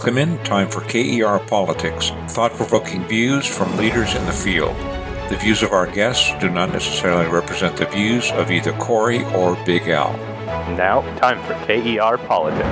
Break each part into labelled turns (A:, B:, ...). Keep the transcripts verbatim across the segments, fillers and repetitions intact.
A: Welcome in. Time for K E R Politics, thought-provoking views from leaders in the field. The views of our guests do not necessarily represent the views of either Corey or Big Al.
B: Now, time for K E R Politics.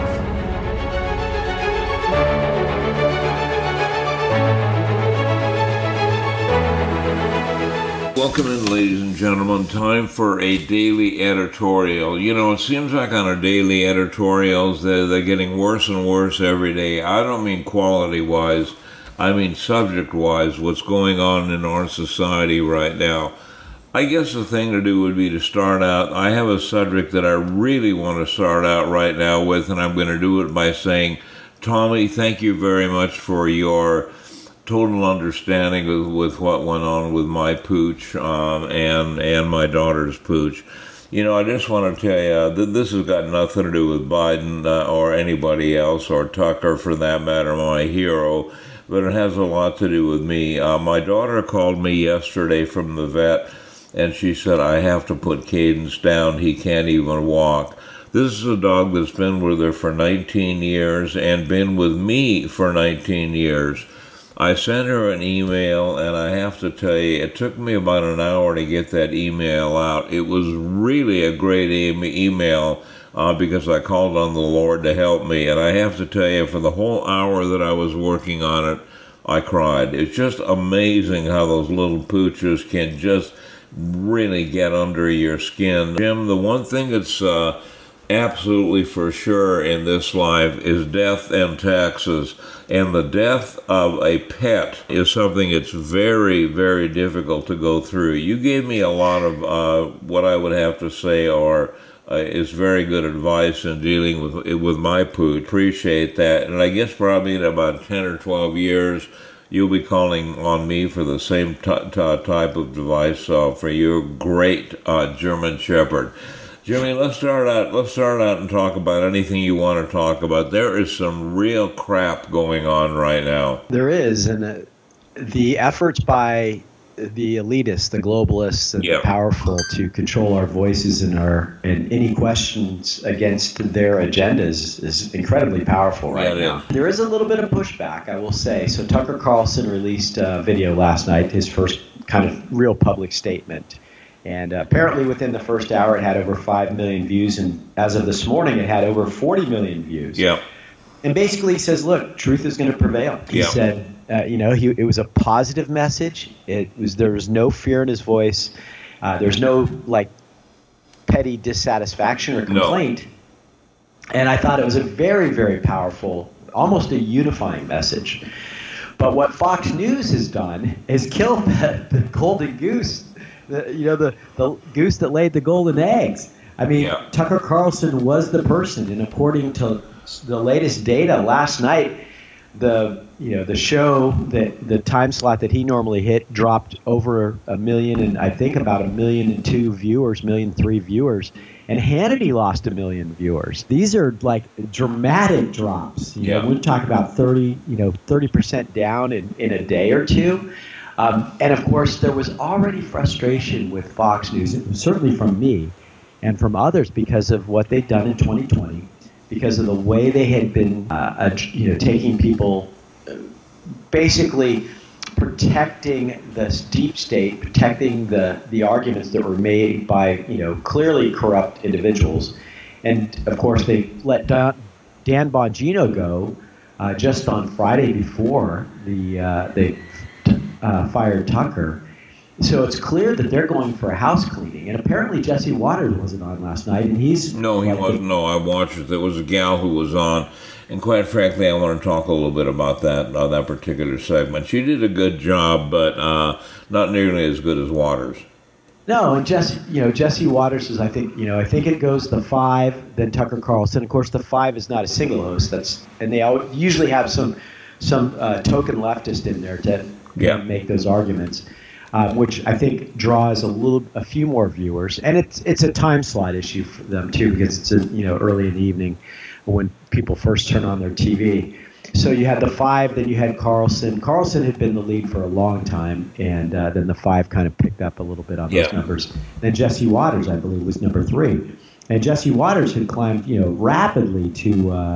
C: Welcome in, ladies and gentlemen. Time for a daily editorial. You know, it seems like on our daily editorials, they're, they're getting worse and worse every day. I don't mean quality-wise. I mean subject-wise, what's going on in our society right now. I guess the thing to do would be to start out. I have a subject that I really want to start out right now with, and I'm going to do it by saying, Tommy, thank you very much for your total understanding with, with what went on with my pooch um, and and my daughter's pooch. You know, I just want to tell you that this has got nothing to do with Biden uh, or anybody else, or Tucker for that matter, my hero, but it has a lot to do with me. Uh, my daughter called me yesterday from the vet, and she said, I have to put Cadence down. He can't even walk. This is a dog that's been with her for nineteen years and been with me for nineteen years. I sent her an email, and I have to tell you, it took me about an hour to get that email out. It was really a great e- email uh, because I called on the Lord to help me. And I have to tell you, for the whole hour that I was working on it, I cried. It's just amazing how those little pooches can just really get under your skin. Jim, the one thing that's uh, absolutely for sure in this life is death and taxes. And the death of a pet is something that's very, very difficult to go through. You gave me a lot of uh, what I would have to say are uh, is very good advice in dealing with with my pooch. Appreciate that. And I guess probably in about ten or twelve years, you'll be calling on me for the same t- t- type of advice uh, for your great uh, German Shepherd. Jimmy, let's start out. Let's start out and talk about anything you want to talk about. There is some real crap going on right now.
D: There is, and uh, the efforts by the elitists, the globalists, and yep. the powerful to control our voices and our and any questions against their agendas is incredibly powerful right yeah, now. Is. There is a little bit of pushback, I will say. So Tucker Carlson released a video last night, his first kind of real public statement. And uh, apparently within the first hour, it had over five million views. And as of this morning, it had over forty million views.
C: Yeah.
D: And basically he says, look, truth is going to prevail. He yeah. said, uh, you know, he, it was a positive message. It was There was no fear in his voice. Uh, there's no, like, petty dissatisfaction or complaint. No. And I thought it was a very, very powerful, almost a unifying message. But what Fox News has done is killed the, the golden goose. The, you know, the, the goose that laid the golden eggs. I mean, yeah. Tucker Carlson was the person, and according to the latest data last night, the you know the show that the time slot that he normally hit dropped over a million and I think about a million and two viewers, million three viewers, and Hannity lost a million viewers. These are like dramatic drops. You yeah. know, we talk about thirty, you know, thirty percent down in, in a day or two. Um, and, of course, there was already frustration with Fox News, certainly from me and from others, because of what they'd done in twenty twenty, because of the way they had been uh, you know, taking people, basically protecting the deep state, protecting the, the arguments that were made by, you know, clearly corrupt individuals. And, of course, they let Dan, Dan Bongino go uh, just on Friday before the uh, they Uh, fired Tucker. So it's clear that they're going for a house cleaning. And apparently Jesse Waters wasn't on last night, and he's...
C: No, he wasn't. No, I watched it. There was a gal who was on, and quite frankly, I want to talk a little bit about that uh, that particular segment. She did a good job, but uh, not nearly as good as Waters.
D: No, and Jesse, you know, Jesse Waters is, I think, you know, I think it goes the five, then Tucker Carlson. Of course, the five is not a single host. That's and they usually have some some uh, token leftist in there to... Yeah. make those arguments, uh, which I think draws a little, a few more viewers, and it's it's a time slot issue for them too, because it's a, you know early in the evening when people first turn on their T V. So you had the five, then you had Carlson. Carlson had been the lead for a long time, and uh, then the five kind of picked up a little bit on yeah. those numbers. Then Jesse Waters, I believe, was number three, and Jesse Waters had climbed you know rapidly to. Uh,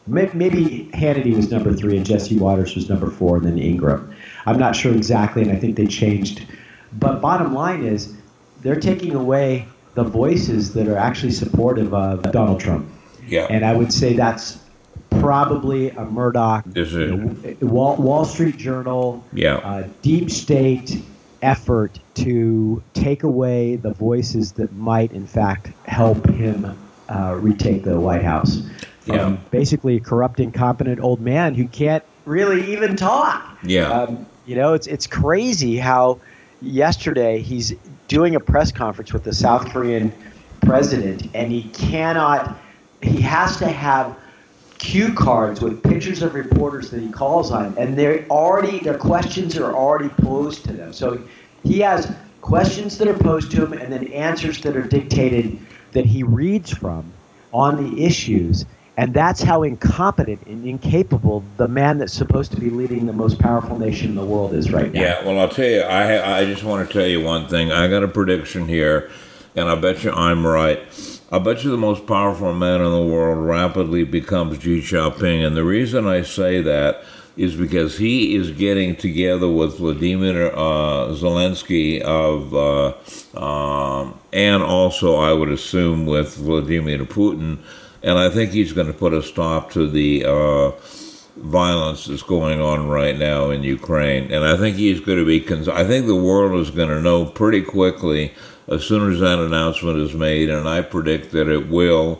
D: maybe Hannity was number three and Jesse Waters was number four, and then Ingram. I'm not sure exactly, and I think they changed. But bottom line is, they're taking away the voices that are actually supportive of Donald Trump.
C: Yeah.
D: And I would say that's probably a Murdoch,
C: Is it?
D: you know, Wall, Wall Street Journal,
C: Yeah.
D: uh, deep state effort to take away the voices that might, in fact, help him uh, retake the White House. From
C: Yeah.
D: basically a corrupt, incompetent old man who can't really even talk.
C: Yeah.
D: Um, you know, it's it's crazy how yesterday he's doing a press conference with the South Korean president, and he cannot, he has to have cue cards with pictures of reporters that he calls on, and they're already, their questions are already posed to them. So he has questions that are posed to him and then answers that are dictated that he reads from on the issues. And that's how incompetent and incapable the man that's supposed to be leading the most powerful nation in the world is right now.
C: Yeah, well, I'll tell you, I I just want to tell you one thing. I got a prediction here, and I bet you I'm right. I bet you the most powerful man in the world rapidly becomes Xi Jinping, and the reason I say that is because he is getting together with Vladimir uh, Zelensky of, uh, um, and also I would assume with Vladimir Putin. And I think he's going to put a stop to the uh, violence that's going on right now in Ukraine. And I think he's going to be, cons- I think the world is going to know pretty quickly as soon as that announcement is made, and I predict that it will,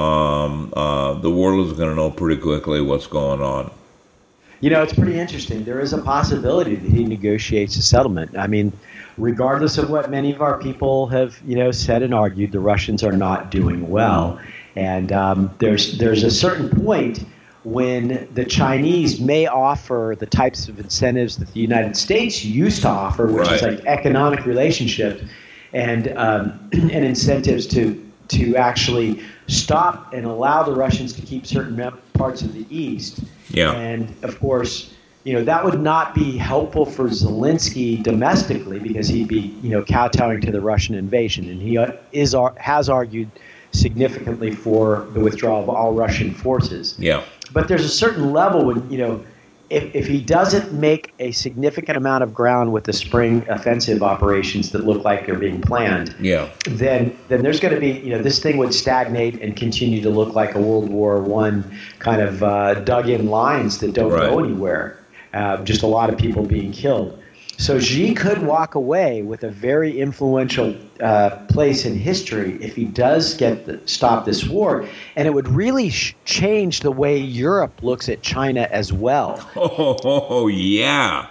C: um, uh, the world is going to know pretty quickly what's going on.
D: You know, it's pretty interesting. There is a possibility that he negotiates a settlement. I mean, regardless of what many of our people have, you know, said and argued, the Russians are not doing well. And um, there's there's a certain point when the Chinese may offer the types of incentives that the United States used to offer, which
C: Right.
D: is like economic relationships and um, and incentives to to actually stop and allow the Russians to keep certain parts of the East.
C: Yeah.
D: And of course, you know, that would not be helpful for Zelensky domestically because he'd be, you know, kowtowing to the Russian invasion, and he is has argued significantly for the withdrawal of all Russian forces.
C: Yeah.
D: But there's a certain level when, you know, if, if he doesn't make a significant amount of ground with the spring offensive operations that look like they're being planned,
C: Yeah.
D: then then there's going to be, you know, this thing would stagnate and continue to look like a World War One kind of uh, dug-in lines that don't
C: Right.
D: go anywhere. Uh, just a lot of people being killed. So Xi could walk away with a very influential uh, place in history if he does get the, stop this war, and it would really sh- change the way Europe looks at China as well.
C: Oh, oh, oh, yeah.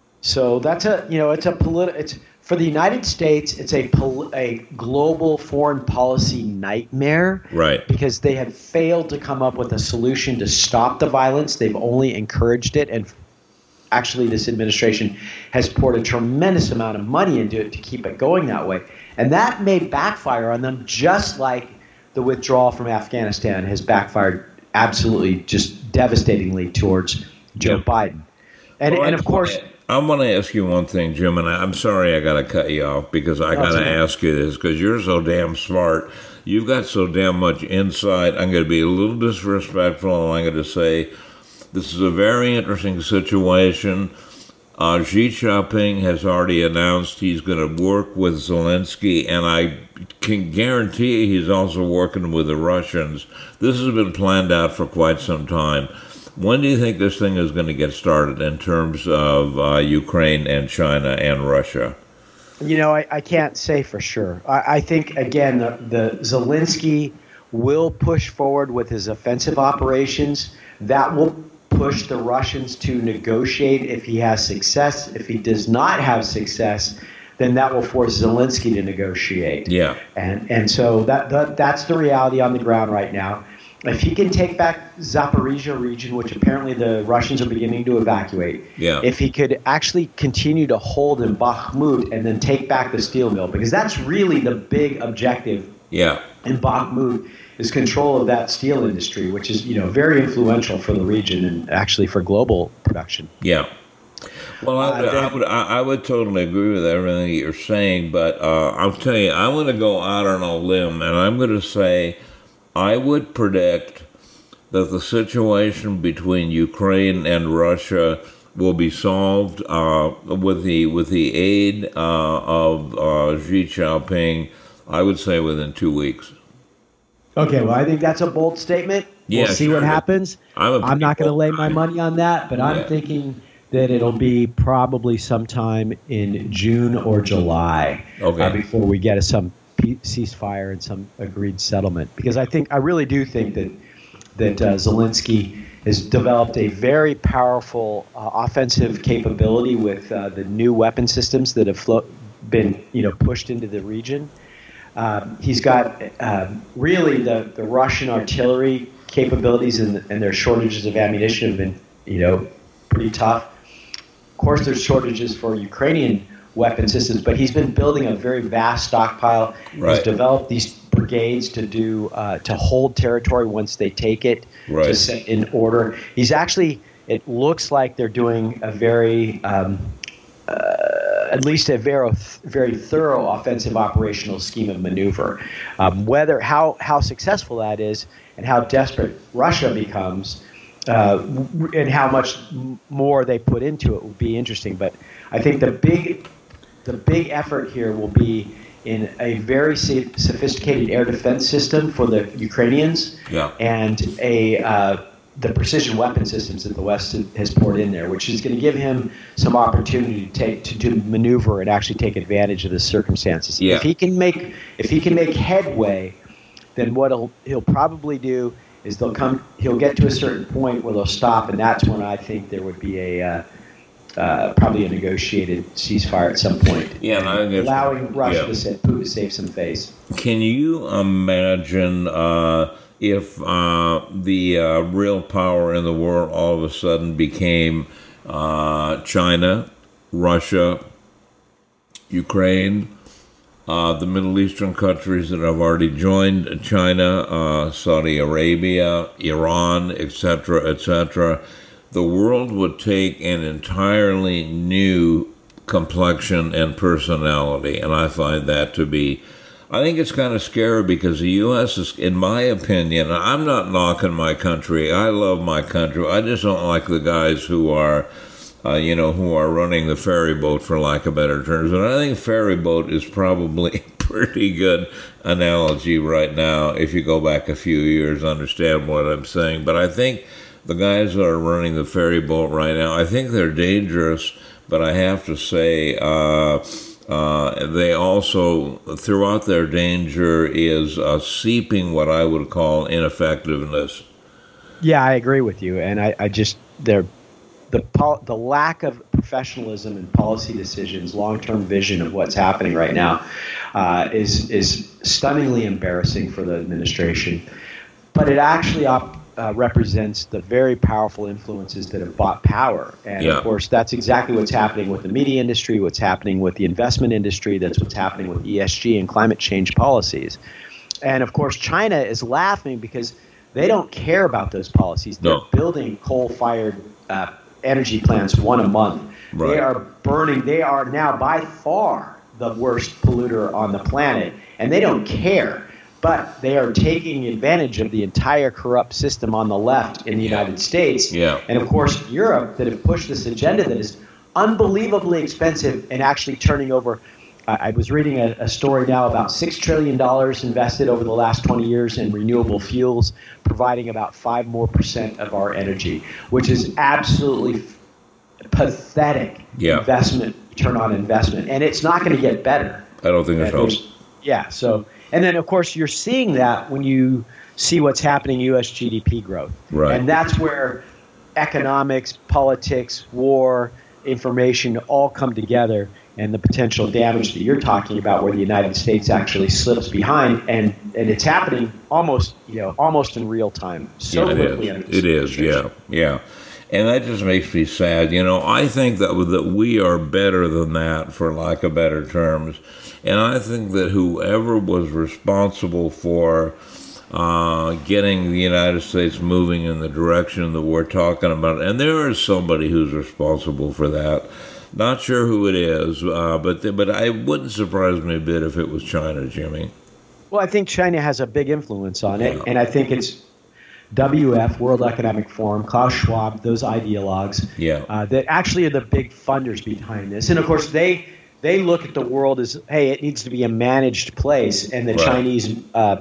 D: So that's a, you know, it's a politi- it's for the United States, it's a pol- a global foreign policy nightmare.
C: Right.
D: Because they have failed to come up with a solution to stop the violence. They've only encouraged it, and actually this administration has poured a tremendous amount of money into it to keep it going that way. And that may backfire on them, just like the withdrawal from Afghanistan has backfired absolutely just devastatingly towards Joe
C: Yeah.
D: Biden. And,
C: Well,
D: and
C: I
D: of course,
C: I want to ask you one thing, Jim, and I'm sorry I got to cut you off because I got to
D: okay.
C: ask you this because you're so damn smart. You've got so damn much insight. I'm going to be a little disrespectful, and I'm going to say this is a very interesting situation. Uh, Xi Jinping has already announced he's going to work with Zelensky, and I can guarantee he's also working with the Russians. This has been planned out for quite some time. When do you think this thing is going to get started in terms of uh, Ukraine and China and Russia?
D: you know, I, I can't say for sure. I, I think, again, the, the Zelensky will push forward with his offensive operations. That will push the Russians to negotiate if he has success. If he does not have success, then that will force Zelensky to negotiate.
C: Yeah.
D: And and so that, that that's the reality on the ground right now. If he can take back Zaporizhia region, which apparently the Russians are beginning to evacuate,
C: Yeah.
D: if he could actually continue to hold in Bakhmut and then take back the steel mill, because that's really the big objective
C: Yeah.
D: in Bakhmut, is control of that steel industry, which is, you know, very influential for the region and actually for global production.
C: Yeah. Well, I,
D: Uh,
C: I
D: then-
C: would I, I would totally agree with everything that you're saying, but uh, I'll tell you, I'm going to go out on a limb, and I'm going to say I would predict that the situation between Ukraine and Russia will be solved uh, with the with the aid uh, of uh, Xi Jinping, I would say within two weeks.
D: Okay, well, I think that's a bold statement.
C: Yeah,
D: we'll see
C: sure.
D: what happens.
C: I'm,
D: I'm not going to lay my
C: guy.
D: money on that, but I'm
C: Yeah.
D: thinking that it'll be probably sometime in June or July
C: Okay.
D: uh, before we get a, some pe- ceasefire and some agreed settlement. Because I think I really do think that that uh, Zelensky has developed a very powerful uh, offensive capability with uh, the new weapon systems that have flo- been you know pushed into the region. Um, he's got um, really the, the Russian artillery capabilities and, and their shortages of ammunition have been, you know, pretty tough. Of course, there's shortages for Ukrainian weapon systems, but he's been building a very vast stockpile.
C: Right.
D: He's developed these brigades to do uh, to hold territory once they take it,
C: Right.
D: to set in order. He's actually, it looks like they're doing a very um, uh, at least a very very thorough offensive operational scheme of maneuver. Um, whether how how successful that is and how desperate Russia becomes, uh, and how much more they put into it will be interesting. But I think the big the big effort here will be in a very sophisticated air defense system for the Ukrainians,
C: Yeah.
D: and a uh, the precision weapon systems that the West has poured in there, which is going to give him some opportunity to take to do maneuver and actually take advantage of the circumstances.
C: Yeah.
D: If he can make if he can make headway, then what he'll he'll probably do is they'll come he'll get to a certain point where they'll stop, and that's when I think there would be a uh, uh, probably a negotiated ceasefire at some point.
C: Yeah, and I think it's-
D: allowing Russia
C: yeah.
D: to sa- Putin to save some face.
C: Can you imagine uh, if uh, the uh, real power in the world all of a sudden became uh, China, Russia, Ukraine, uh, the Middle Eastern countries that have already joined China, uh, Saudi Arabia, Iran, et cetera, et cetera? The world would take an entirely new complexion and personality, and I find that to be, I think it's kind of scary because the U S is, in my opinion, and I'm not knocking my country, I love my country, I just don't like the guys who are, uh, you know, who are running the ferry boat, for lack of better terms, and I think ferry boat is probably a pretty good analogy right now, if you go back a few years, understand what I'm saying, but I think the guys that are running the ferry boat right now, I think they're dangerous, but I have to say, uh, uh, they also, throughout their danger, is uh, seeping what I would call ineffectiveness.
D: Yeah, I agree with you, and I, I just they're the pol- the lack of professionalism in policy decisions, long-term vision of what's happening right now, uh, is is stunningly embarrassing for the administration. But it actually op- uh, represents the very powerful influences that have bought power, and
C: Yeah.
D: of course, that's exactly what's happening with the media industry, what's happening with the investment industry, that's what's happening with E S G and climate change policies. And of course, China is laughing because they don't care about those policies. They're
C: No.
D: building coal-fired uh, energy plants one a month.
C: Right.
D: They are burning. They are now by far the worst polluter on the planet, and they don't care. But they are taking advantage of the entire corrupt system on the left in the United States.
C: Yeah.
D: And of course, Europe, that have pushed this agenda that is unbelievably expensive and actually turning over. I I was reading a, a story now about six trillion dollars invested over the last twenty years in renewable fuels, providing about five more percent of our energy, which is absolutely f- pathetic
C: Yeah.
D: investment, return on investment. And it's not going to get better.
C: I don't think it
D: And
C: helps.
D: there's- Yeah. So, and then of course you're seeing that when you see what's happening in U S G D P growth,
C: Right.
D: and that's where economics, politics, war, information all come together, and the potential damage that you're talking about, where the United States actually slips behind, and and it's happening almost you know almost in real time. So
C: Yeah,
D: quickly
C: it
D: under
C: is.
D: this
C: It is, yeah,
D: administration.
C: yeah. And that just makes me sad. You know, I think that that we are better than that, for lack of better terms. And I think that whoever was responsible for uh, getting the United States moving in the direction that we're talking about, and there is somebody who's responsible for that. Not sure who it is, uh, but but I wouldn't surprise me a bit if it was China, Jimmy.
D: Well, I think China has a big influence on it,
C: Yeah.
D: and I think it's W F, World Economic Forum, Klaus Schwab, those ideologues,
C: yeah.
D: uh, that actually are the big funders behind this. And of course, they they look at the world as, hey, it needs to be a managed place, and the
C: Right.
D: Chinese uh,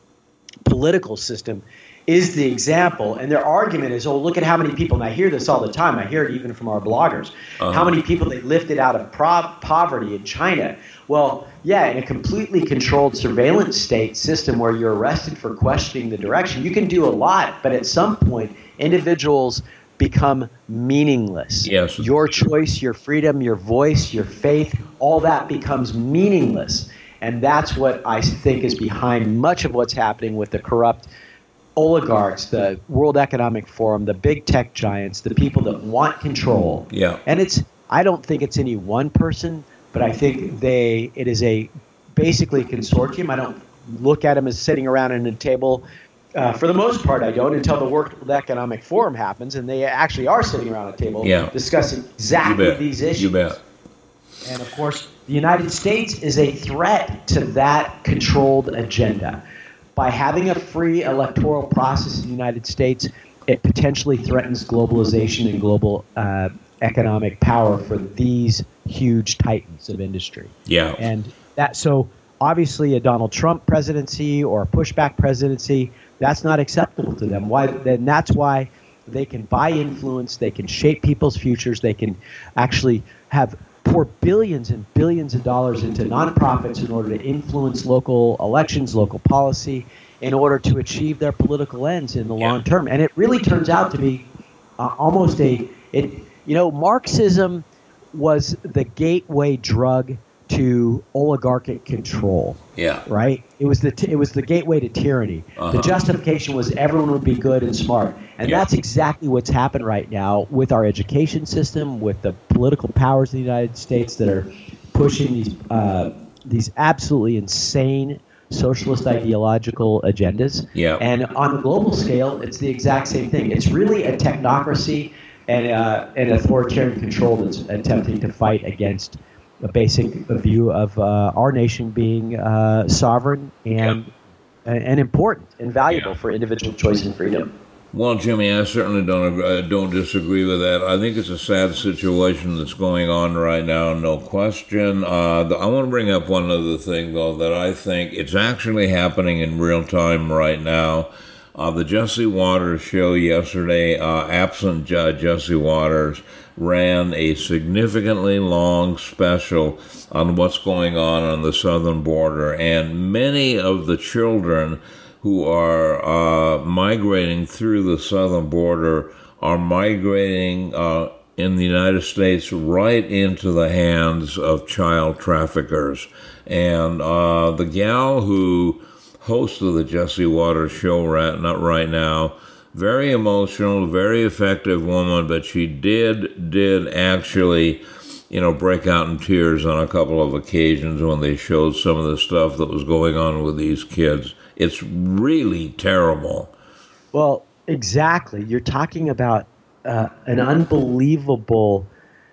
D: political system is the example. And their argument is, oh, look at how many people, and I hear this all the time, I hear it even from our bloggers,
C: Uh-huh.
D: how many people they lifted out of pro- poverty in China. Well, yeah, in a completely controlled surveillance state system where you're arrested for questioning the direction, you can do a lot, but at some point, individuals become meaningless.
C: Yes.
D: Your choice, your freedom, your voice, your faith, all that becomes meaningless. And that's what I think is behind much of what's happening with the corrupt oligarchs, the World Economic Forum, the big tech giants, the people that want control.
C: Yeah.
D: And it's, I don't think it's any one person, but I think they, it is a basically a consortium. I don't look at them as sitting around at a table. Uh, for the most part, I don't, until the World Economic Forum happens, and they actually are sitting around a table
C: Yeah.
D: discussing
C: You
D: exactly
C: bet.
D: these issues.
C: You bet.
D: And of course, the United States is a threat to that controlled agenda. By having a free electoral process in the United States, it potentially threatens globalization and global uh, economic power for these huge titans of industry.
C: Yeah.
D: And that, so obviously a Donald Trump presidency or a pushback presidency, that's not acceptable to them. Why? Then that's why they can buy influence, they can shape people's futures, they can actually have pour billions and billions of dollars into nonprofits in order to influence local elections, local policy, in order to achieve their political ends in the
C: Yeah.
D: long term. And it really turns out to be uh, almost a, it, you know, Marxism was the gateway drug to oligarchic control.
C: Yeah.
D: Right? It was the t- it was the gateway to tyranny.
C: Uh-huh.
D: The justification was everyone would be good and smart. And
C: Yeah.
D: that's exactly what's happened right now with our education system, with the political powers in the United States that are pushing these uh, these absolutely insane socialist ideological agendas.
C: Yeah.
D: And on the global scale, it's the exact same thing. It's really a technocracy and uh, an authoritarian control that's attempting to fight against a basic view of uh, our nation being uh, sovereign and and important and valuable
C: Yeah.
D: for individual choice and freedom.
C: Well, Jimmy, I certainly don't agree, uh, don't disagree with that. I think it's a sad situation that's going on right now, no question. Uh, the, I want to bring up one other thing, though, that I think it's actually happening in real time right now. Uh, the Jesse Waters show yesterday, uh, absent uh, Jesse Waters, ran a significantly long special on what's going on on the southern border, and many of the children who are uh, migrating through the southern border are migrating uh, in the United States right into the hands of child traffickers. And uh, the gal who hosted the Jesse Waters show right, not right now, very emotional, very effective woman, but she did did actually, you know, break out in tears on a couple of occasions when they showed some of the stuff that was going on with these kids. It's really terrible.
D: Well, exactly. You're talking about uh, an unbelievable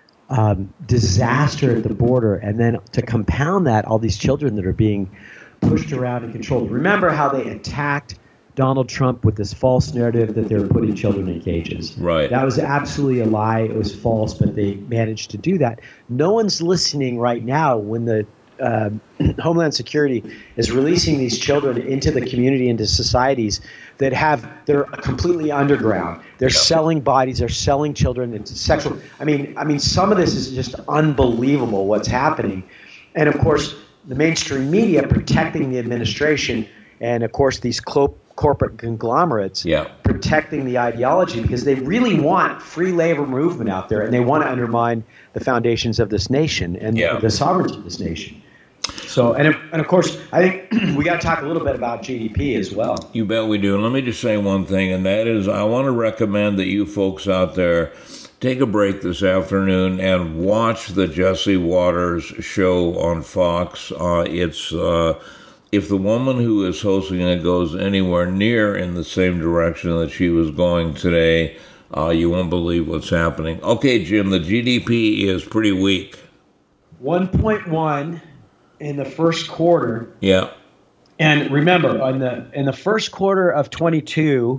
D: um, disaster at the border, and then to compound that, all these children that are being pushed around and controlled. Remember how they attacked Donald Trump with this false narrative that they were putting children in cages.
C: Right.
D: That was absolutely a lie. It was false, but they managed to do that. No one's listening right now when the uh, Homeland Security is releasing these children into the community, into societies that have, they're completely underground. They're selling bodies, they're selling children into sexual. I mean, I mean, some of this is just unbelievable what's happening. And of course, the mainstream media protecting the administration, and of course, these clo- corporate conglomerates
C: Yeah.
D: protecting the ideology because they really want free labor movement out there, and they want to undermine the foundations of this nation and
C: Yeah.
D: the sovereignty of this nation. So, and, and of course, I think we got to talk a little bit about G D P as well.
C: You bet we do. And let me just say one thing, and that is I want to recommend that you folks out there take a break this afternoon and watch the Jesse Waters show on Fox. Uh, it's uh, if the woman who is hosting it goes anywhere near in the same direction that she was going today, uh, you won't believe what's happening. Okay, Jim, the G D P is pretty weak.
D: one point one in the first quarter.
C: Yeah.
D: And remember, in the in the first quarter of twenty-two,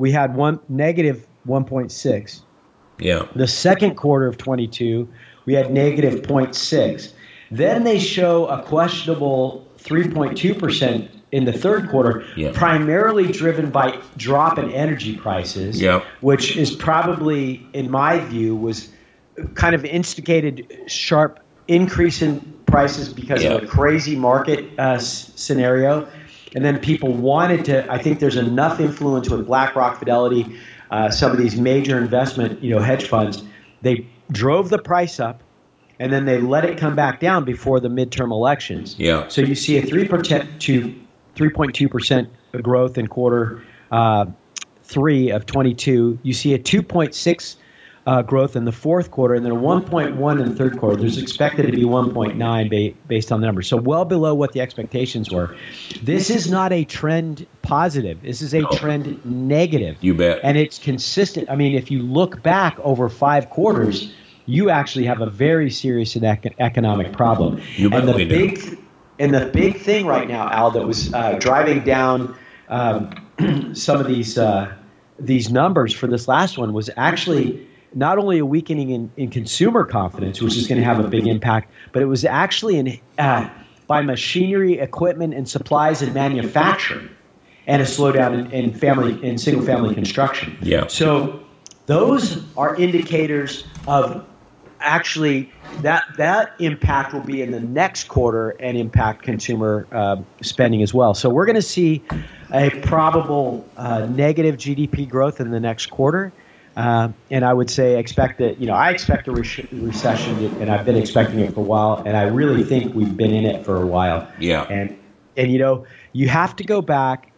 D: we had one negative one point six.
C: Yeah.
D: The second quarter of twenty-two, we had negative zero point six. Then they show a questionable three point two percent in the third quarter,
C: yeah.
D: primarily driven by drop in energy prices,
C: yeah.
D: which is probably, in my view, was kind of instigated sharp increase in prices because
C: yeah.
D: of a crazy market uh, s- scenario. And then people wanted to, I think there's enough influence with BlackRock, Fidelity, uh, some of these major investment, you know, hedge funds. They drove the price up, and then they let it come back down before the midterm elections.
C: Yeah.
D: So you see a three percent to three point two percent growth in quarter uh, three of twenty-two. You see a two point six uh, growth in the fourth quarter, and then a one point one in the third quarter. There's expected to be one point nine ba- based on the numbers, so well below what the expectations were. This is not a trend positive. This is a
C: no.
D: trend negative.
C: You bet.
D: And it's consistent. I mean, if you look back over five quarters, you actually have a very serious ec- economic problem.
C: You bet
D: and the
C: we
D: big
C: do.
D: And the big thing right now, Al, that was uh, driving down um, some of these uh, these numbers for this last one was actually not only a weakening in, in consumer confidence, which is going to have a big impact, but it was actually in uh, by machinery, equipment, and supplies and manufacturing, and a slowdown in, in family in single family construction.
C: Yeah.
D: So those are indicators of actually that that impact will be in the next quarter and impact consumer uh, spending as well. So we're going to see a probable uh, negative G D P growth in the next quarter. Uh, and I would say expect that, you know, I expect a re- recession, and I've been expecting it for a while, and I really think we've been in it for a while.
C: Yeah.
D: And, and you know, you have to go back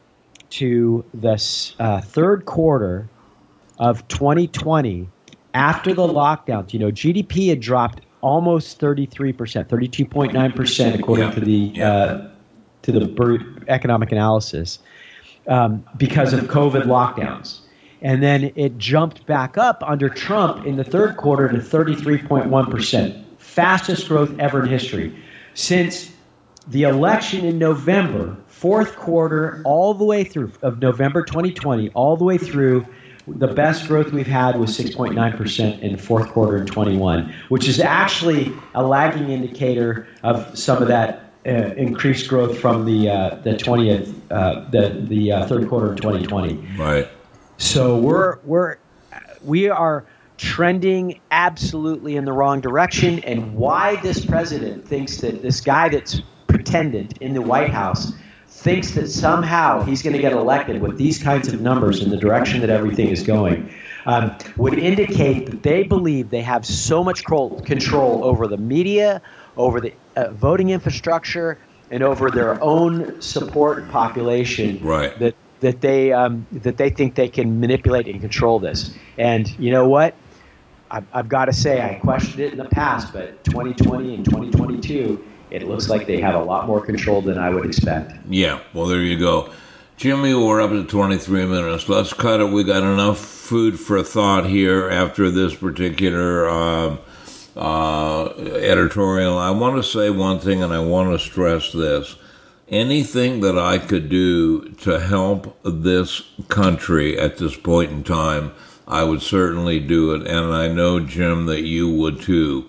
D: to the uh, third quarter of twenty twenty. After the lockdowns, you know, G D P had dropped almost thirty-three percent, thirty-two point nine percent, according
C: yeah.
D: to the
C: yeah.
D: uh, to the Bur- economic analysis, um, because of COVID lockdowns. And then it jumped back up under Trump in the third quarter to thirty-three point one percent, fastest growth ever in history. Since the election in November, fourth quarter, all the way through of November twenty twenty, all the way through, the best growth we've had was six point nine percent in the fourth quarter in twenty-one, which is actually a lagging indicator of some of that uh, increased growth from the uh, the twentieth, uh, the the uh, third quarter of twenty twenty.
C: Right.
D: So we're we're we are trending absolutely in the wrong direction, and why this president thinks that this guy that's pretended in the White House thinks that somehow he's going to get elected with these kinds of numbers in the direction that everything is going, um, would indicate that they believe they have so much control over the media, over the uh, voting infrastructure, and over their own support population,
C: right.
D: that that they um, that they think they can manipulate and control this. And you know what? I've, I've got to say, I questioned it in the past, but twenty twenty and twenty twenty-two, it looks like they have a lot more control than I would expect.
C: Yeah, well, there you go. Jimmy, we're up to twenty-three minutes. Let's cut it. We got enough food for thought here after this particular uh, uh, editorial. I want to say one thing, and I want to stress this. Anything that I could do to help this country at this point in time, I would certainly do it. And I know, Jim, that you would too.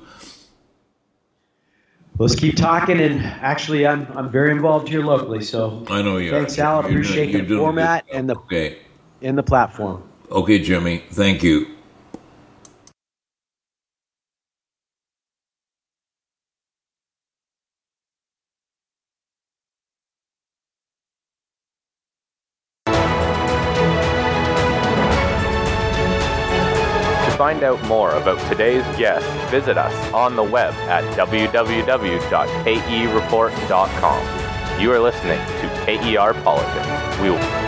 D: Let's keep talking, and actually, I'm I'm very involved here locally. So
C: I know you.
D: Thanks, Al. I appreciate
C: doing,
D: the format
C: good.
D: and the
C: okay.
D: in the platform.
C: Okay, Jimmy. Thank you.
B: To find out more about today's guest, visit us on the web at w w w dot k e report dot com. You are listening to K E R Politics. We will